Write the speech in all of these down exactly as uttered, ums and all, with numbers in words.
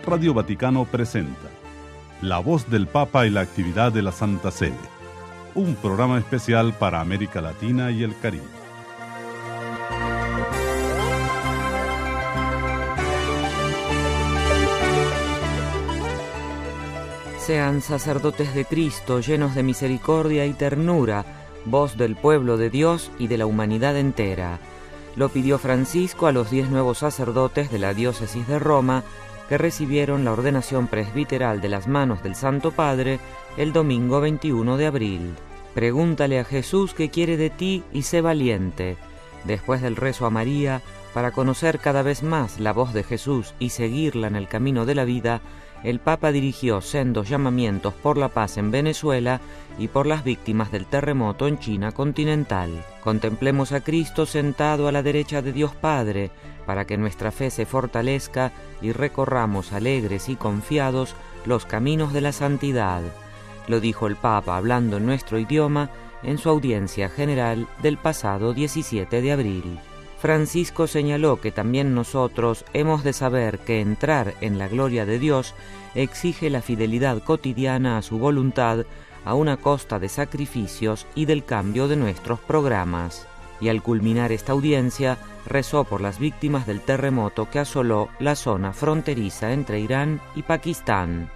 Radio Vaticano presenta La Voz del Papa y la actividad de la Santa Sede, un programa especial para América Latina y el Caribe. Sean sacerdotes de Cristo, llenos de misericordia y ternura, voz del pueblo de Dios y de la humanidad entera. Lo pidió Francisco a los diez nuevos sacerdotes de la diócesis de Roma, que recibieron la ordenación presbiteral de las manos del Santo Padre el domingo veintiuno de abril. Pregúntale a Jesús qué quiere de ti y sé valiente. Después del rezo a María, para conocer cada vez más la voz de Jesús y seguirla en el camino de la vida, el Papa dirigió sendos llamamientos por la paz en Venezuela y por las víctimas del terremoto en China continental. Contemplemos a Cristo sentado a la derecha de Dios Padre, para que nuestra fe se fortalezca y recorramos alegres y confiados los caminos de la santidad. Lo dijo el Papa hablando en nuestro idioma en su audiencia general del pasado diecisiete de abril. Francisco señaló que también nosotros hemos de saber que entrar en la gloria de Dios exige la fidelidad cotidiana a su voluntad a una costa de sacrificios y del cambio de nuestros programas. Y al culminar esta audiencia, rezó por las víctimas del terremoto que asoló la zona fronteriza entre Irán y Pakistán.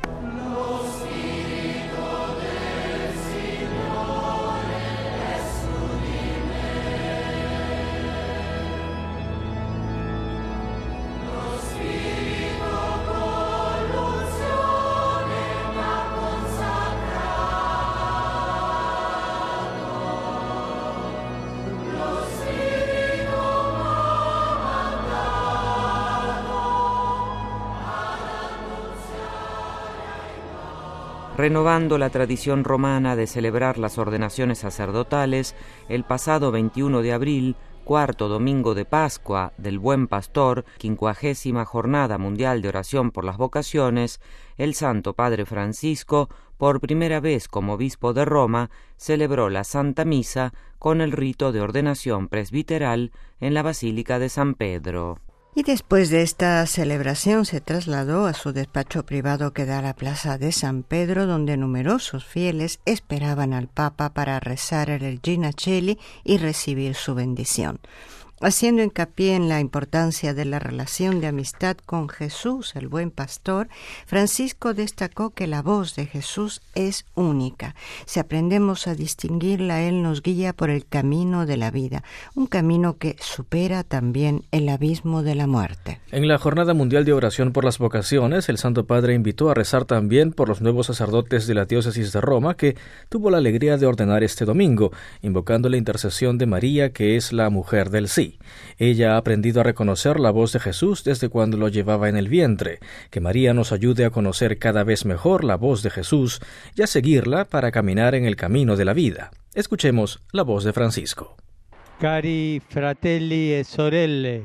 Renovando la tradición romana de celebrar las ordenaciones sacerdotales, el pasado veintiuno de abril, cuarto domingo de Pascua del Buen Pastor, quincuagésima Jornada Mundial de Oración por las Vocaciones, el Santo Padre Francisco, por primera vez como obispo de Roma, celebró la Santa Misa con el rito de ordenación presbiteral en la Basílica de San Pedro. Y después de esta celebración se trasladó a su despacho privado que da a la plaza de San Pedro, donde numerosos fieles esperaban al Papa para rezar el Regina Coeli y recibir su bendición. Haciendo hincapié en la importancia de la relación de amistad con Jesús, el buen pastor, Francisco destacó que la voz de Jesús es única. Si aprendemos a distinguirla, Él nos guía por el camino de la vida, un camino que supera también el abismo de la muerte. En la Jornada Mundial de Oración por las Vocaciones, el Santo Padre invitó a rezar también por los nuevos sacerdotes de la diócesis de Roma, que tuvo la alegría de ordenar este domingo, invocando la intercesión de María, que es la mujer del sí. Ella ha aprendido a reconocer la voz de Jesús desde cuando lo llevaba en el vientre. Que María nos ayude a conocer cada vez mejor la voz de Jesús y a seguirla para caminar en el camino de la vida. Escuchemos la voz de Francisco. Cari fratelli e sorelle,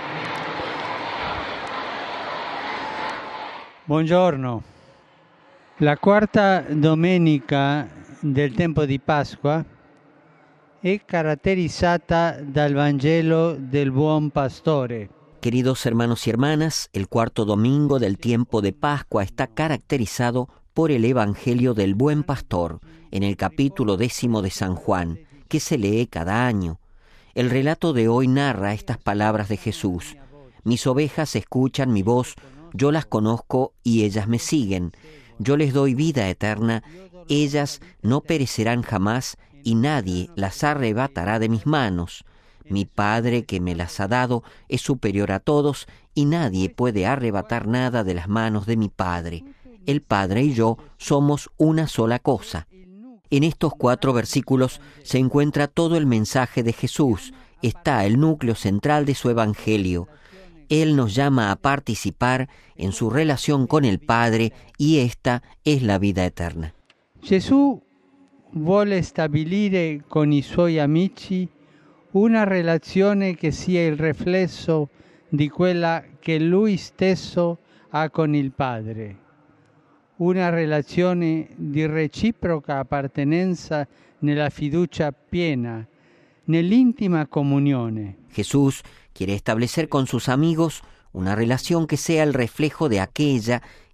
buongiorno. La quarta domenica del tempo di Pasqua è caratterizzata dal Vangelo del Buon Pastore. Queridos hermanos y hermanas, el cuarto domingo del tiempo de Pascua está caracterizado por el Evangelio del Buen Pastor, en el capítulo décimo de San Juan, que se lee cada año. El relato de hoy narra estas palabras de Jesús: «Mis ovejas escuchan mi voz, yo las conozco y ellas me siguen. Yo les doy vida eterna, ellas no perecerán jamás, y nadie las arrebatará de mis manos. Mi Padre que me las ha dado es superior a todos, y nadie puede arrebatar nada de las manos de mi Padre. El Padre y yo somos una sola cosa». En estos cuatro versículos se encuentra todo el mensaje de Jesús, está el núcleo central de su Evangelio. Él nos llama a participar en su relación con el Padre, y esta es la vida eterna. Jesús vuole stabilire con i suoi amici una relazione che sia il riflesso di quella che lui stesso ha con il Padre, una relazione di reciproca appartenenza nella fiducia piena, nell'intima comunione. Jesús quiere establecer con sus amigos una relación que sea el reflejo de aquella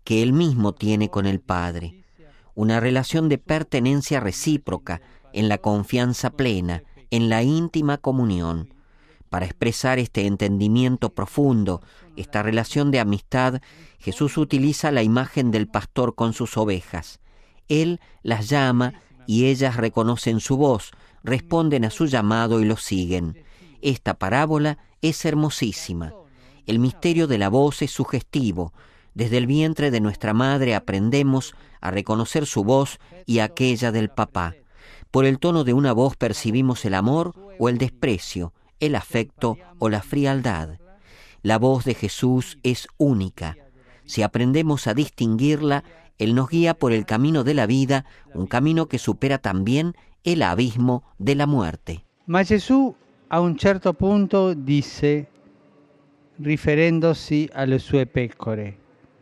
que Él mismo tiene con el Padre, una relación de pertenencia recíproca, en la confianza plena, en la íntima comunión. Para expresar este entendimiento profundo, esta relación de amistad, Jesús utiliza la imagen del pastor con sus ovejas. Él las llama y ellas reconocen su voz, responden a su llamado y lo siguen. Esta parábola es hermosísima. El misterio de la voz es sugestivo. Desde el vientre de nuestra madre aprendemos a reconocer su voz y aquella del papá. Por el tono de una voz percibimos el amor o el desprecio, el afecto o la frialdad. La voz de Jesús es única. Si aprendemos a distinguirla, Él nos guía por el camino de la vida, un camino que supera también el abismo de la muerte. Ma Gesù a un certo punto disse, riferendosi alle sue pecore: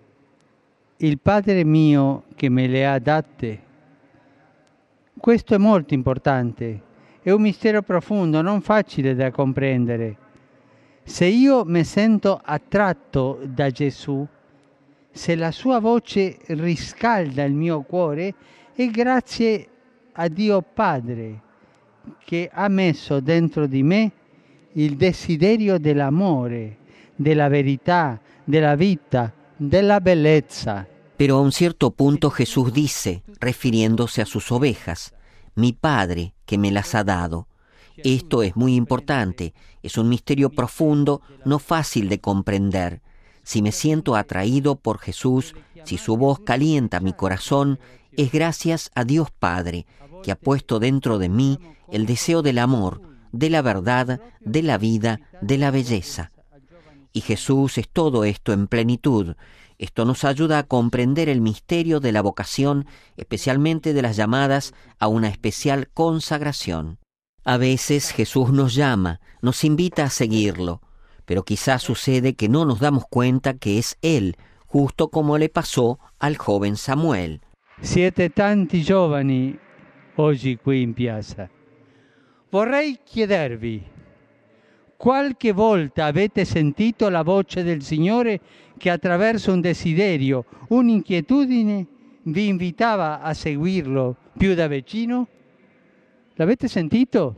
il Padre mio che me le ha date. Questo è molto importante, è un mistero profondo, non facile da comprendere. Se io mi sento attratto da Gesù, se la sua voce riscalda il mio cuore, è grazie a Dio Padre che ha messo dentro di me il desiderio dell'amore, della verità, della vita, della bellezza. Pero a un cierto punto Jesús dice, refiriéndose a sus ovejas, mi Padre que me las ha dado. Esto es muy importante, es un misterio profundo, no fácil de comprender. Si me siento atraído por Jesús, si su voz calienta mi corazón, es gracias a Dios Padre, que ha puesto dentro de mí el deseo del amor, de la verdad, de la vida, de la belleza. Y Jesús es todo esto en plenitud. Esto nos ayuda a comprender el misterio de la vocación, especialmente de las llamadas a una especial consagración. A veces Jesús nos llama, nos invita a seguirlo, pero quizás sucede que no nos damos cuenta que es Él, justo como le pasó al joven Samuel. Siete tanti giovani oggi qui in piazza. Vorrei chiedervi, qualche volta avete sentito la voce del Signore che attraverso un desiderio, un'inquietudine, vi invitava a seguirlo più da vicino? L'avete sentito?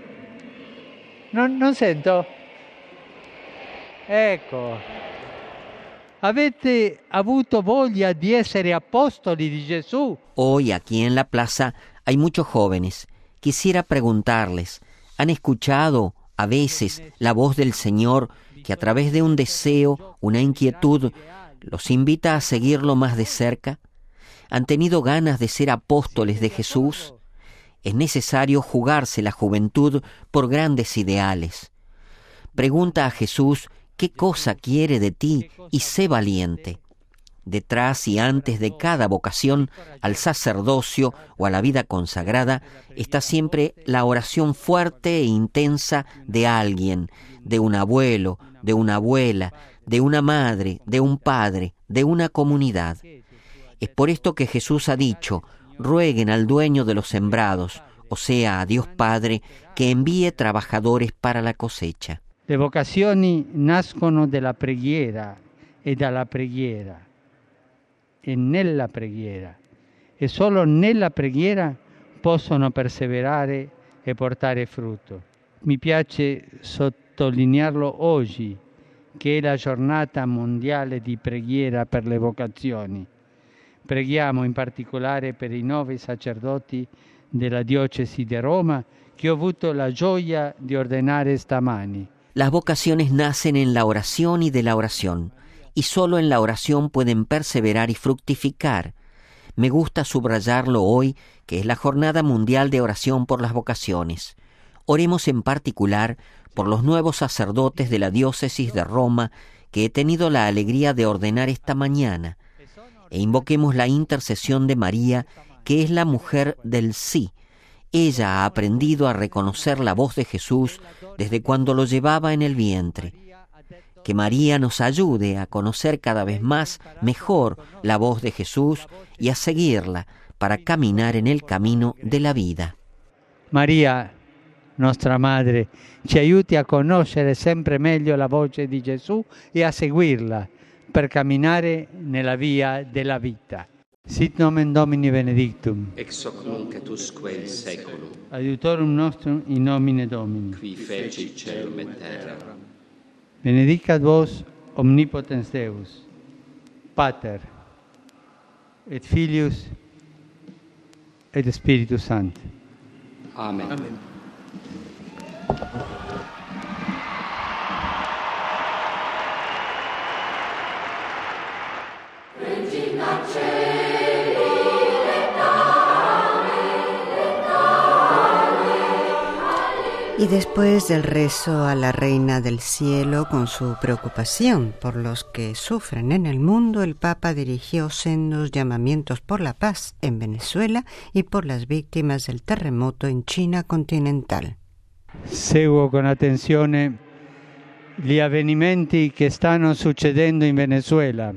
Non, non sento? Ecco. Avete avuto voglia di essere apostoli di Gesù? Hoy aquí en la plaza hay muchos jóvenes. Quisiera preguntarles, ¿han escuchado a veces la voz del Señor que a través de un deseo, una inquietud, los invita a seguirlo más de cerca? ¿Han tenido ganas de ser apóstoles de Jesús? Es necesario jugarse la juventud por grandes ideales. Pregunta a Jesús qué cosa quiere de ti y sé valiente. Detrás y antes de cada vocación al sacerdocio o a la vida consagrada está siempre la oración fuerte e intensa de alguien, de un abuelo, de una abuela, de una madre, de un padre, de una comunidad. Es por esto que Jesús ha dicho, rueguen al dueño de los sembrados, o sea, a Dios Padre, que envíe trabajadores para la cosecha. Le vocazioni nascono dalla preghiera e dalla preghiera e nella preghiera e solo nella preghiera possono perseverare e portare frutto. Mi piace sottolinearlo oggi, che è la giornata mondiale di preghiera per le vocazioni. Preghiamo in particolare per i nove sacerdoti della diocesi di Roma che ho avuto la gioia di ordinare stamani. Las vocaciones nacen en la oración y de la oración, y solo en la oración pueden perseverar y fructificar. Me gusta subrayarlo hoy, que es la Jornada Mundial de Oración por las Vocaciones. Oremos en particular por los nuevos sacerdotes de la diócesis de Roma que he tenido la alegría de ordenar esta mañana, e invoquemos la intercesión de María, que es la mujer del sí. Ella ha aprendido a reconocer la voz de Jesús desde cuando lo llevaba en el vientre. Que María nos ayude a conocer cada vez más, mejor, la voz de Jesús y a seguirla para caminar en el camino de la vida. Maria, nostra madre, ci aiuti a conoscere sempre meglio la voce di Gesù e a seguirla per camminare nella via della vita. Sit nomen Domini benedictum. Ex hoc nunc et usque in saeculum. Aiutorium nostrum in nomine Domini. Qui feci caelum et terra. Benedicat vos omnipotens Deus, Pater, et Filius, et Spiritus Sancti. Amen. Amen. Y después del rezo a la Reina del Cielo con su preocupación por los que sufren en el mundo, el Papa dirigió sendos llamamientos por la paz en Venezuela y por las víctimas del terremoto en China continental. Seguo con attenzione gli avvenimenti che stanno succedendo in Venezuela.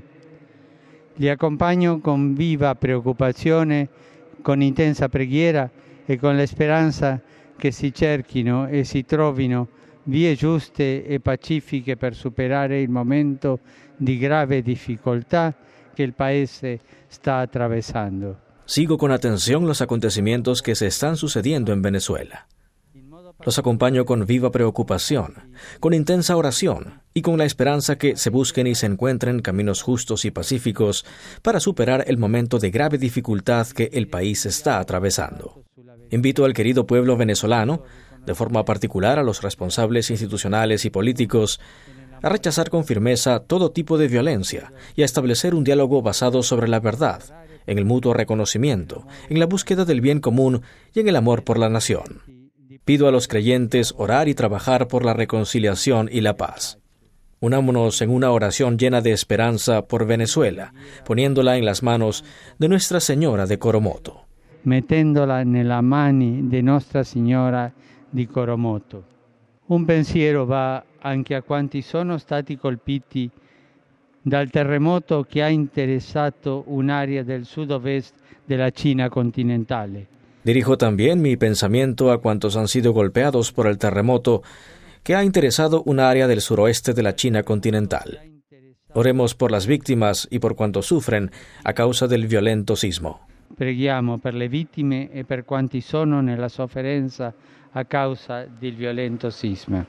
Li accompagno con viva preoccupazione, con intensa preghiera e con la speranza che si cerchino e si trovino vie giuste e pacifiche per superare il momento di grave difficoltà que el país está atravesando. Sigo con atención los acontecimientos que se están sucediendo en Venezuela. Los acompaño con viva preocupación, con intensa oración y con la esperanza que se busquen y se encuentren caminos justos y pacíficos para superar el momento de grave dificultad que el país está atravesando. Invito al querido pueblo venezolano, de forma particular a los responsables institucionales y políticos, a rechazar con firmeza todo tipo de violencia y a establecer un diálogo basado sobre la verdad, en el mutuo reconocimiento, en la búsqueda del bien común y en el amor por la nación. Pido a los creyentes orar y trabajar por la reconciliación y la paz. Unámonos en una oración llena de esperanza por Venezuela, poniéndola en las manos de Nuestra Señora de Coromoto. Mettendola nelle mani di Nostra Signora di Coromoto. Un pensiero va anche a quanti sono stati colpiti dal terremoto che ha interessato un'area del sud-ovest della Cina continentale. Dirijo también mi pensamiento a cuantos han sido golpeados por el terremoto que ha interesado un área del suroeste de la China continental. Oremos por las víctimas y por cuantos sufren a causa del violento sismo. Preghiamo per le vittime e per quanti sono nella sofferenza a causa del violento sisma.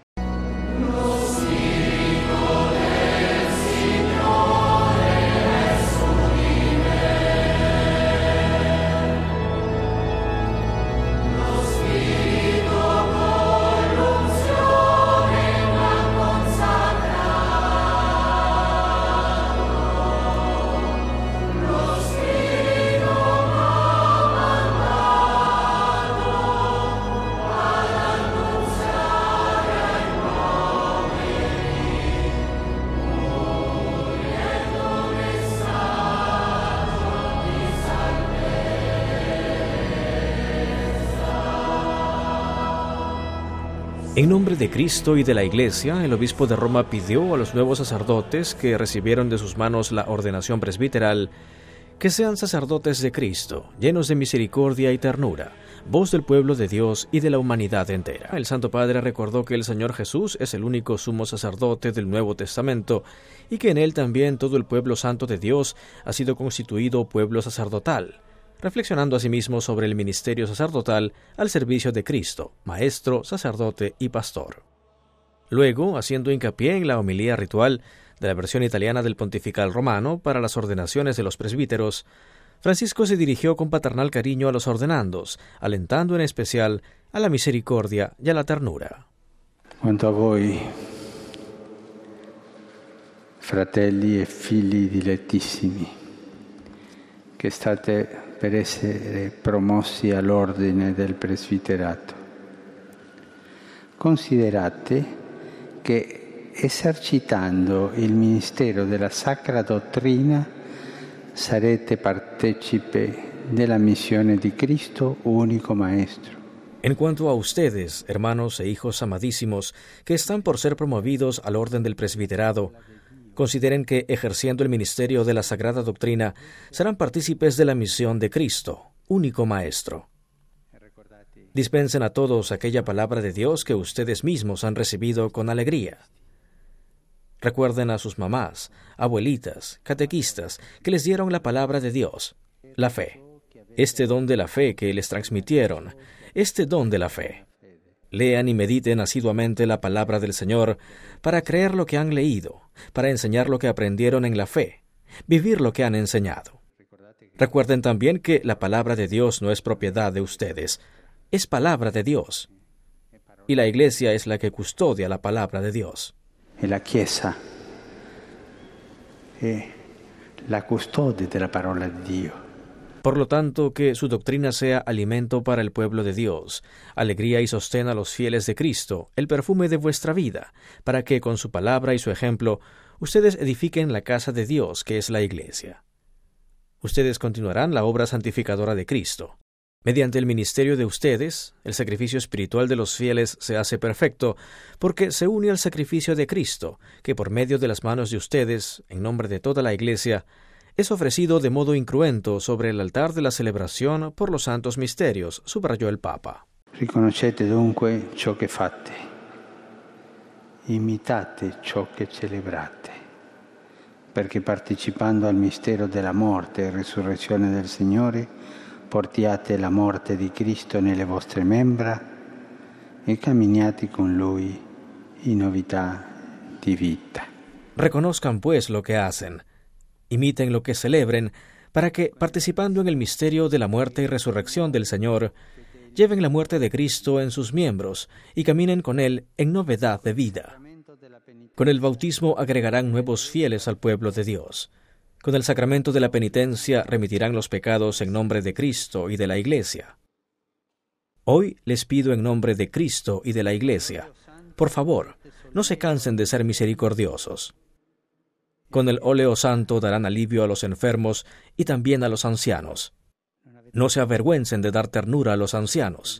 En nombre de Cristo y de la Iglesia, el obispo de Roma pidió a los nuevos sacerdotes que recibieron de sus manos la ordenación presbiteral que sean sacerdotes de Cristo, llenos de misericordia y ternura, voz del pueblo de Dios y de la humanidad entera. El Santo Padre recordó que el Señor Jesús es el único sumo sacerdote del Nuevo Testamento y que en él también todo el pueblo santo de Dios ha sido constituido pueblo sacerdotal, reflexionando asimismo sobre el ministerio sacerdotal al servicio de Cristo, maestro, sacerdote y pastor. Luego, haciendo hincapié en la homilía ritual de la versión italiana del Pontifical Romano para las ordenaciones de los presbíteros, Francisco se dirigió con paternal cariño a los ordenandos, alentando en especial a la misericordia y a la ternura. Quanto a voi, fratelli e figli dilettissimi, che state per essere promossi all'ordine del presbiterato. Considerate che esercitando il ministero della Sacra Dottrina sarete partecipe della missione di Cristo, único Maestro. En cuanto a ustedes, hermanos e hijos amadísimos, que están por ser promovidos al orden del presbiterado, consideren que, ejerciendo el ministerio de la Sagrada Doctrina, serán partícipes de la misión de Cristo, único Maestro. Dispensen a todos aquella palabra de Dios que ustedes mismos han recibido con alegría. Recuerden a sus mamás, abuelitas, catequistas, que les dieron la palabra de Dios, la fe. Este don de la fe que les transmitieron, este don de la fe. Lean y mediten asiduamente la palabra del Señor para creer lo que han leído, para enseñar lo que aprendieron en la fe, vivir lo que han enseñado. Recuerden también que la palabra de Dios no es propiedad de ustedes, es palabra de Dios. Y la Iglesia es la que custodia la palabra de Dios. E la Chiesa è la custode della parola di Dio. Por lo tanto, que su doctrina sea alimento para el pueblo de Dios, alegría y sostén a los fieles de Cristo, el perfume de vuestra vida, para que con su palabra y su ejemplo, ustedes edifiquen la casa de Dios, que es la Iglesia. Ustedes continuarán la obra santificadora de Cristo. Mediante el ministerio de ustedes, el sacrificio espiritual de los fieles se hace perfecto, porque se une al sacrificio de Cristo, que por medio de las manos de ustedes, en nombre de toda la Iglesia, es ofrecido de modo incruento sobre el altar de la celebración por los santos misterios, subrayó el Papa. Riconoscete dunque ciò che fate, imitate ciò che celebrate, perché partecipando al mistero della morte e risurrezione del Signore, portiate la morte di Cristo nelle vostre membra e camminiate con Lui in novità di vita. Reconozcan pues lo que hacen, imiten lo que celebren, para que, participando en el misterio de la muerte y resurrección del Señor, lleven la muerte de Cristo en sus miembros y caminen con Él en novedad de vida. Con el bautismo agregarán nuevos fieles al pueblo de Dios. Con el sacramento de la penitencia remitirán los pecados en nombre de Cristo y de la Iglesia. Hoy les pido en nombre de Cristo y de la Iglesia, por favor, no se cansen de ser misericordiosos. Con el óleo santo darán alivio a los enfermos y también a los ancianos. No se avergüencen de dar ternura a los ancianos.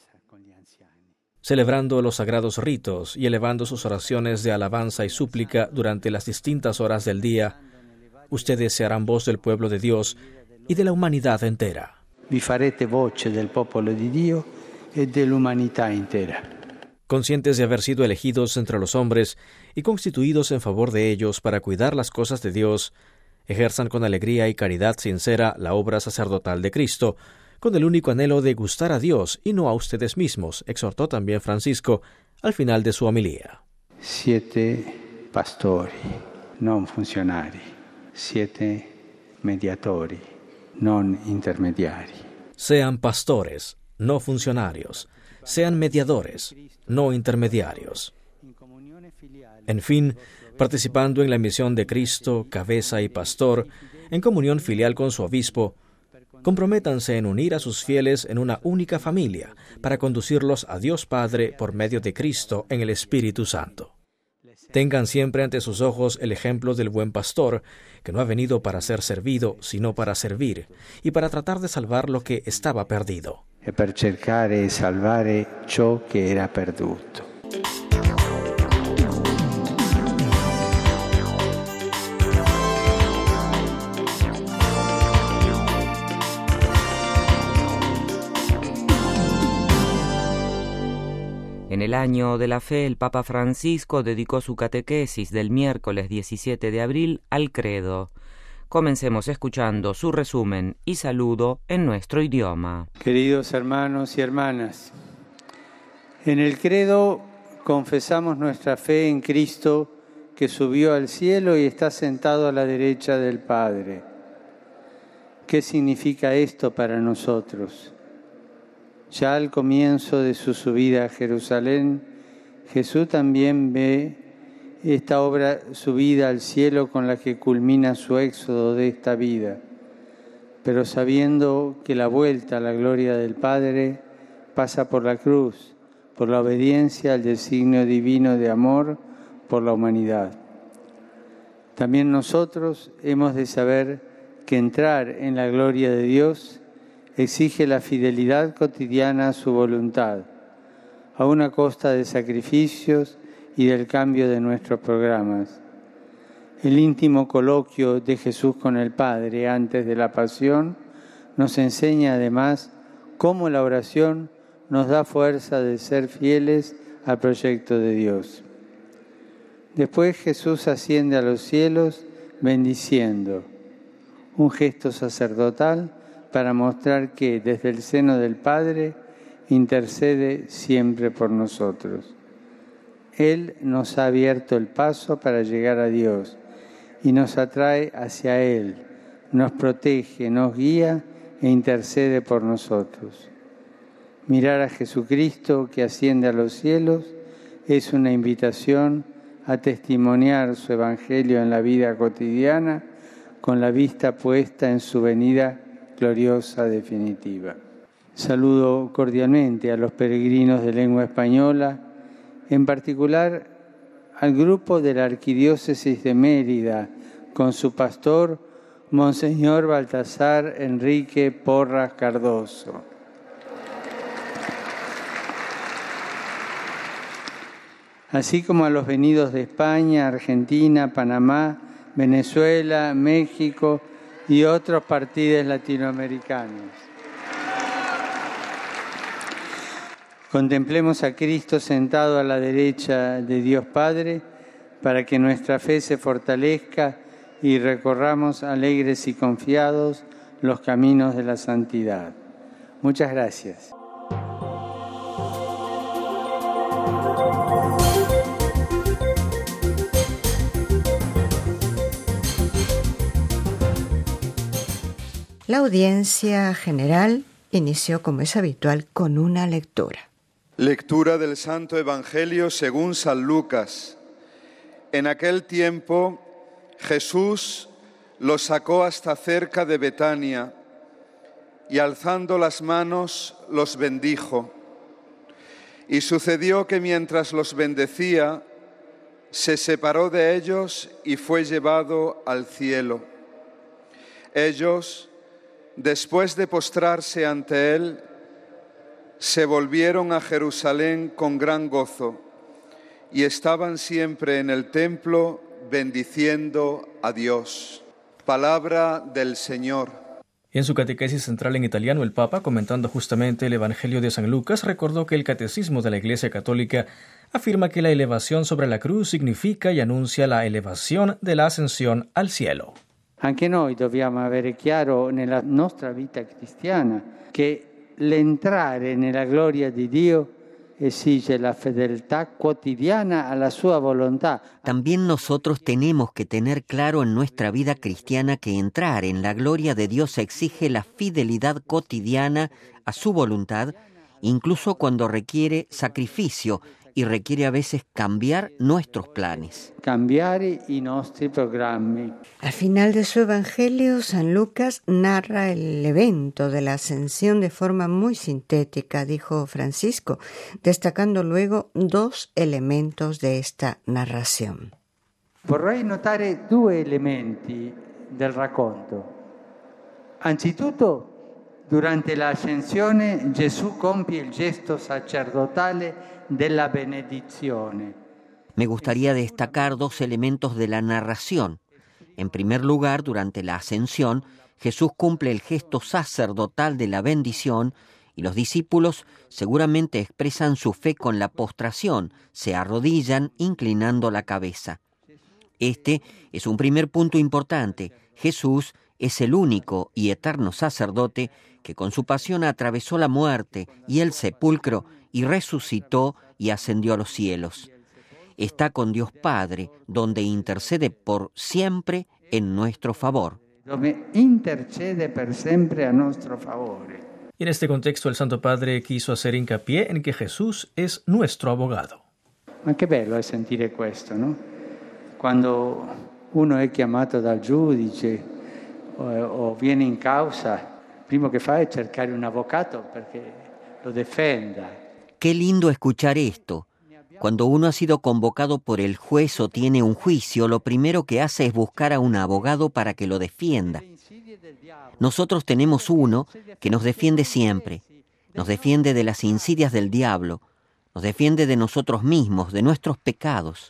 Celebrando los sagrados ritos y elevando sus oraciones de alabanza y súplica durante las distintas horas del día, ustedes se harán voz del pueblo de Dios y de la humanidad entera. Vi farete voce del popolo di Dio e dell'umanità intera. Conscientes de haber sido elegidos entre los hombres y constituidos en favor de ellos para cuidar las cosas de Dios, ejerzan con alegría y caridad sincera la obra sacerdotal de Cristo, con el único anhelo de gustar a Dios y no a ustedes mismos, exhortó también Francisco al final de su homilía. Siete pastori, non funzionari. Siete mediatori, non intermediari. Sean pastores, no funcionarios. Sean mediadores, no intermediarios. En fin, participando en la misión de Cristo, cabeza y pastor, en comunión filial con su obispo, comprométanse en unir a sus fieles en una única familia para conducirlos a Dios Padre por medio de Cristo en el Espíritu Santo. Tengan siempre ante sus ojos el ejemplo del buen pastor, que no ha venido para ser servido, sino para servir, y para tratar de salvar lo que estaba perdido. E per cercare e salvare ciò che era perduto. En el año de la fe, el Papa Francisco dedicó su catequesis del miércoles diecisiete de abril al credo. Comencemos escuchando su resumen y saludo en nuestro idioma. Queridos hermanos y hermanas, en el credo confesamos nuestra fe en Cristo que subió al cielo y está sentado a la derecha del Padre. ¿Qué significa esto para nosotros? Ya al comienzo de su subida a Jerusalén, Jesús también ve esta obra subida al cielo con la que culmina su éxodo de esta vida, pero sabiendo que la vuelta a la gloria del Padre pasa por la cruz, por la obediencia al designio divino de amor por la humanidad. También nosotros hemos de saber que entrar en la gloria de Dios exige la fidelidad cotidiana a su voluntad, a una costa de sacrificios y del cambio de nuestros programas. El íntimo coloquio de Jesús con el Padre antes de la pasión nos enseña además cómo la oración nos da fuerza de ser fieles al proyecto de Dios. Después Jesús asciende a los cielos bendiciendo, un gesto sacerdotal para mostrar que desde el seno del Padre intercede siempre por nosotros. Él nos ha abierto el paso para llegar a Dios y nos atrae hacia Él, nos protege, nos guía e intercede por nosotros. Mirar a Jesucristo que asciende a los cielos es una invitación a testimoniar su Evangelio en la vida cotidiana con la vista puesta en su venida gloriosa definitiva. Saludo cordialmente a los peregrinos de lengua española, en particular al grupo de la Arquidiócesis de Mérida, con su pastor, Monseñor Baltasar Enrique Porras Cardoso. Así como a los venidos de España, Argentina, Panamá, Venezuela, México y otros partidos latinoamericanos. Contemplemos a Cristo sentado a la derecha de Dios Padre para que nuestra fe se fortalezca y recorramos alegres y confiados los caminos de la santidad. Muchas gracias. La audiencia general inició, como es habitual, con una lectura. Lectura del Santo Evangelio según San Lucas. En aquel tiempo Jesús los sacó hasta cerca de Betania y alzando las manos los bendijo. Y sucedió que mientras los bendecía, se separó de ellos y fue llevado al cielo. Ellos, después de postrarse ante él, se volvieron a Jerusalén con gran gozo y estaban siempre en el templo bendiciendo a Dios. Palabra del Señor. En su catequesis central en italiano, el Papa, comentando justamente el Evangelio de San Lucas, recordó que el Catecismo de la Iglesia Católica afirma que la elevación sobre la cruz significa y anuncia la elevación de la ascensión al cielo. Anche noi dobbiamo avere chiaro nella nostra vita cristiana che l'entrare nella gloria di Dio exige la fedeltà quotidiana a la sua volontà. También nosotros tenemos que tener claro en nuestra vida cristiana que entrar en la gloria de Dios exige la fidelidad cotidiana a su voluntad, incluso cuando requiere sacrificio y requiere a veces cambiar nuestros planes. Cambiare i nostri programmi. Al final de su Evangelio, San Lucas narra el evento de la ascensión de forma muy sintética, dijo Francisco, destacando luego dos elementos de esta narración. Vorrei notare due elementi del racconto. Anzitutto, durante la ascensione Gesù compie il gesto sacerdotale della benedizione. Me gustaría destacar dos elementos de la narración. En primer lugar, durante la ascensión, Jesús cumple el gesto sacerdotal de la bendición y los discípulos seguramente expresan su fe con la postración, se arrodillan inclinando la cabeza. Este es un primer punto importante. Jesús es el único y eterno sacerdote que con su pasión atravesó la muerte y el sepulcro y resucitó y ascendió a los cielos. Está con Dios Padre, donde intercede por siempre en nuestro favor. Dove intercede per sempre a nostro favore. Y en este contexto el Santo Padre quiso hacer hincapié en que Jesús es nuestro abogado. Ma che bello è sentire questo, no? Quando uno è chiamato dal giudice o, o viene in causa, il primo che fa è cercare un avvocato perché lo difenda. Qué lindo escuchar esto. Cuando uno ha sido convocado por el juez o tiene un juicio, lo primero que hace es buscar a un abogado para que lo defienda. Nosotros tenemos uno que nos defiende siempre. Nos defiende de las insidias del diablo. Nos defiende de nosotros mismos, de nuestros pecados.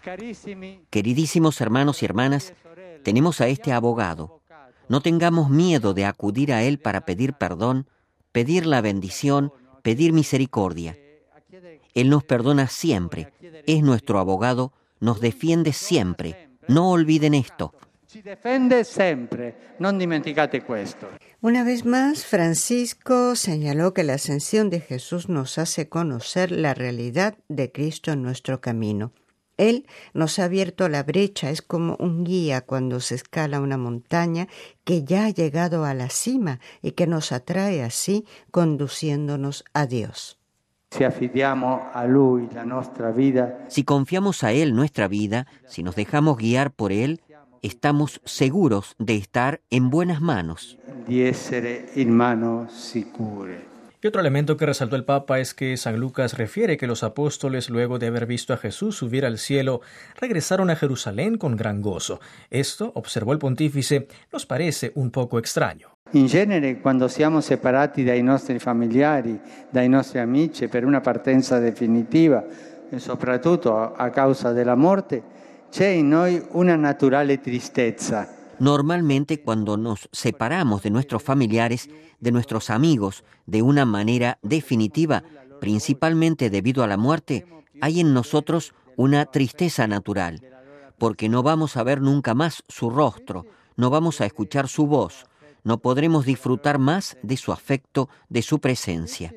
Queridísimos hermanos y hermanas, tenemos a este abogado. No tengamos miedo de acudir a él para pedir perdón, pedir la bendición, pedir misericordia. Él nos perdona siempre, es nuestro abogado, nos defiende siempre. No olviden esto. Ci difende sempre, non dimenticate questo. Una vez más, Francisco señaló que la ascensión de Jesús nos hace conocer la realidad de Cristo en nuestro camino. Él nos ha abierto la brecha, es como un guía cuando se escala una montaña que ya ha llegado a la cima y que nos atrae así, conduciéndonos a Dios. Si affidiamo a Lui la nostra vida, Si confiamos a Él nuestra vida, si nos dejamos guiar por Él, estamos seguros de estar en buenas manos. di essere in manos sicure. Y otro elemento que resaltó el Papa es que San Lucas refiere que los apóstoles, luego de haber visto a Jesús subir al cielo, regresaron a Jerusalén con gran gozo. Esto, observó el pontífice, nos parece un poco extraño. In genere, quando siamo separati dai nostri familiari, dai nostri amici per una partenza definitiva, e soprattutto a causa della morte, c'è in noi una naturale tristezza. Normalmente, cuando nos separamos de nuestros familiares, de nuestros amigos, de una manera definitiva, principalmente debido a la muerte, hay en nosotros una tristeza natural, porque no vamos a ver nunca más su rostro, no vamos a escuchar su voz, no podremos disfrutar más de su afecto, de su presencia.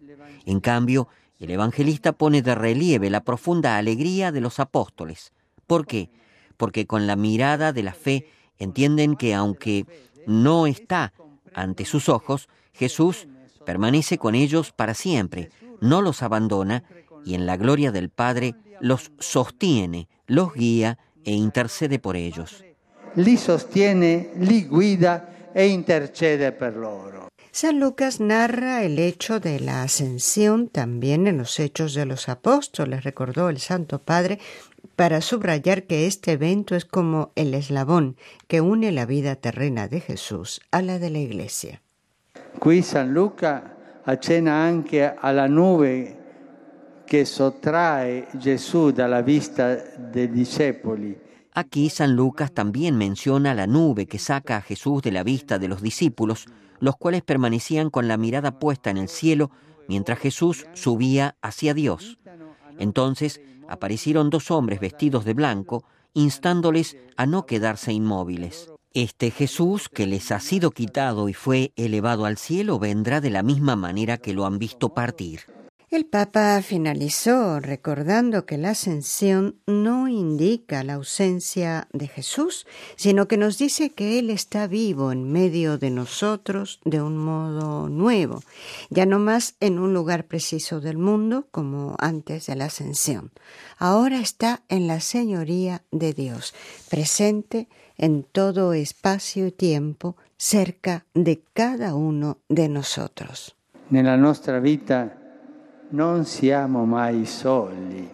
En cambio, el evangelista pone de relieve la profunda alegría de los apóstoles. ¿Por qué? Porque con la mirada de la fe entienden que aunque no está ante sus ojos, Jesús permanece con ellos para siempre, no los abandona y en la gloria del Padre los sostiene, los guía e intercede por ellos. Li sostiene, li guida e intercede per loro. San Lucas narra el hecho de la ascensión también en los Hechos de los Apóstoles, recordó el Santo Padre, para subrayar que este evento es como el eslabón que une la vida terrena de Jesús a la de la Iglesia. Qui San Luca accenna anche alla nube che sottrae Gesù dalla vista dei discepoli. Aquí San Lucas también menciona la nube que saca a Jesús de la vista de los discípulos, los cuales permanecían con la mirada puesta en el cielo mientras Jesús subía hacia Dios. Entonces aparecieron dos hombres vestidos de blanco, instándoles a no quedarse inmóviles. Este Jesús que les ha sido quitado y fue elevado al cielo vendrá de la misma manera que lo han visto partir. El Papa finalizó recordando que la ascensión no indica la ausencia de Jesús, sino que nos dice que Él está vivo en medio de nosotros de un modo nuevo, ya no más en un lugar preciso del mundo como antes de la ascensión. Ahora está en la señoría de Dios, presente en todo espacio y tiempo, cerca de cada uno de nosotros. Nella nostra vita non siamo mai soli.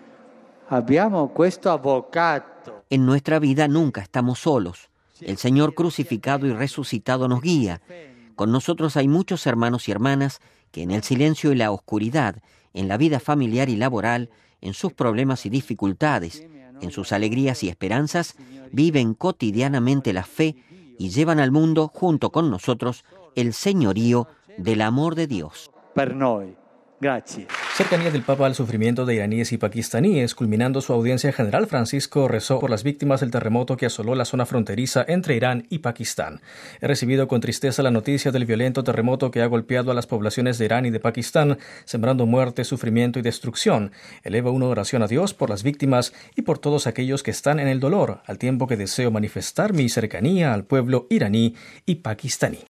Abbiamo questo avvocato. En nuestra vida nunca estamos solos. El Señor crucificado y resucitado nos guía. Con nosotros hay muchos hermanos y hermanas que en el silencio y la oscuridad, en la vida familiar y laboral, en sus problemas y dificultades, en sus alegrías y esperanzas, viven cotidianamente la fe y llevan al mundo, junto con nosotros, el señorío del amor de Dios. Per noi. Gracias. Cercanía del Papa al sufrimiento de iraníes y pakistaníes. Culminando su audiencia general, Francisco rezó por las víctimas del terremoto que asoló la zona fronteriza entre Irán y Pakistán. He recibido con tristeza la noticia del violento terremoto que ha golpeado a las poblaciones de Irán y de Pakistán, sembrando muerte, sufrimiento y destrucción. Elevo una oración a Dios por las víctimas y por todos aquellos que están en el dolor, al tiempo que deseo manifestar mi cercanía al pueblo iraní y pakistaní.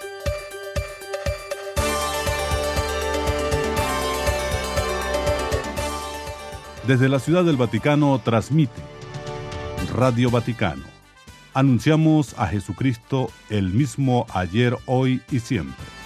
Desde la Ciudad del Vaticano transmite Radio Vaticano. Anunciamos a Jesucristo el mismo ayer, hoy y siempre.